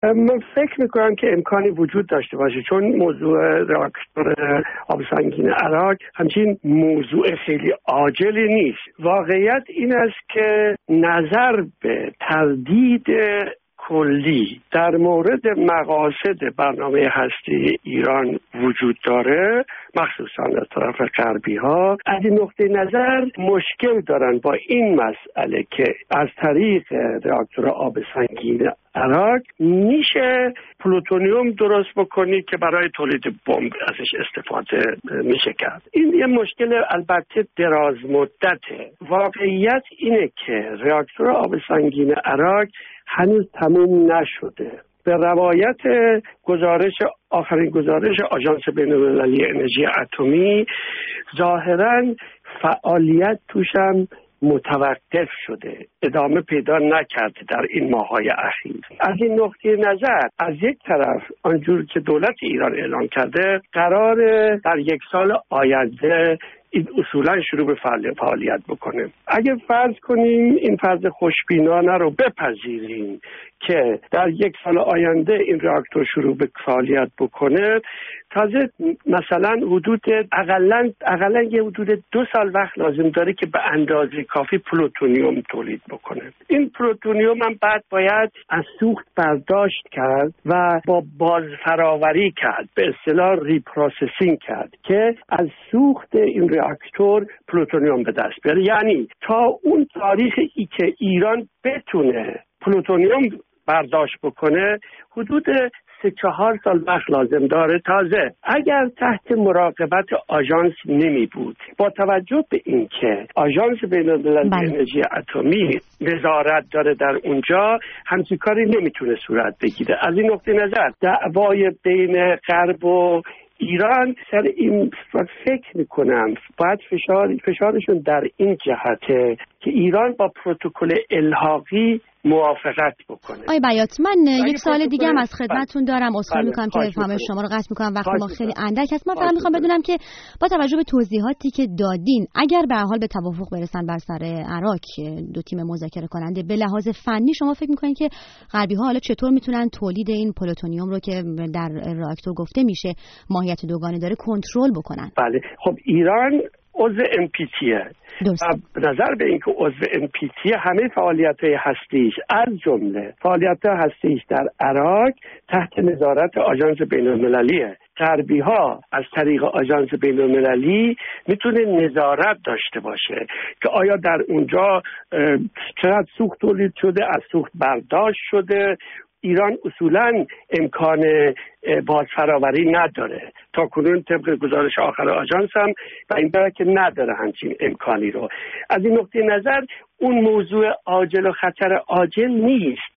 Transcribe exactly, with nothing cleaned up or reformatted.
من فکر میکنم که امکانی وجود داشته باشه، چون موضوع راکتور آب سنگین عراق همچین موضوع خیلی عاجلی نیست. واقعیت این است که نظر به تردید کلی در مورد مقاصد برنامه هستی ایران وجود داره، مخصوصا از طرف غربی ها. از این نقطه نظر مشکل دارن با این مسئله که از طریق راکتور آب سنگین عراق میشه پلوتونیوم درست بکنی که برای تولید بمب ازش استفاده میشه کرد. این یه مشکل البته دراز مدته. واقعیت اینه که راکتور آب سنگین عراق هنوز تموم نشده. به روایت گزارش آخرین گزارش آژانس بین‌المللی انرژی اتمی ظاهراً فعالیت توشم متوقف شده، ادامه پیدا نکرده در این ماه‌های اخیر. از این نقطه نظر از یک طرف آنجور که دولت ایران اعلام کرده قرار در یک سال آینده این اصولا شروع به فعالیت بکنه. اگه فرض کنیم این فرض خوشبینانه رو بپذیریم که در یک سال آینده این راکتور شروع به فعالیت بکنه، تازه مثلا حدود اقلاً اقلاً یه حدود دو سال وقت لازم داره که به اندازه کافی پلوتونیوم تولید بکنه. این پلوتونیوم هم بعد باید از سوخت برداشت کرد و با بازفراوری کرد، به اصطلاح ریپروسسینگ کرد که از سوخت این راکتور پلوتونیوم به دست بیاره. یعنی تا اون تاریخی که ایران بتونه پلوتونیوم برداشت بکنه حدود سه چهار سال وقت لازم داره. تازه اگر تحت مراقبت آژانس نمی بود، با توجه به اینکه آژانس بین‌المللی انرژی اتمی نظارت داره در اونجا، همچین کاری نمیتونه صورت بگیره. از این نقطه نظر دعوای بین غرب و ایران سر این فکر میکنم باید فشار فشارشون در این جهته که ایران با پروتکل الحاقی موافقت بکنه. آی بیات، من یک سوال دیگه هم از خدمتتون دارم. عذرخواهی میکنم که فرمایش شما رو قطع میکنم، وقت ما خیلی اندک است. من فقط میخوام بدونم که با توجه به توضیحاتی که دادین، اگر به هر حال به توافق برسن بر سر عراق دو تیم مذاکره کننده، به لحاظ فنی شما فکر میکنین که غربی ها حالا چطور میتونن تولید این پلوتونیوم رو که در راکتور گفته میشه ماهیت دوگانه داره کنترل بکنن؟ بله، خب ایران عضو ام پی تیه و به نظر به اینکه عضو ام پی تیه همه فعالیت‌های هستیش از جمله فعالیت‌های هستیش در عراق تحت نظارت آژانس بین‌المللیه. غربی‌ها از طریق آژانس بین‌المللی میتونه نظارت داشته باشه که آیا در اونجا چقدر سوخت تولید شده، از سوخت برداشت شده. ایران اصولاً امکان بازفراوری نداره تا کنون، طبق گزارش آخر آژانس هم و این برای که نداره همچین امکانی رو. از این نقطه نظر اون موضوع عاجل و خطر عاجل نیست.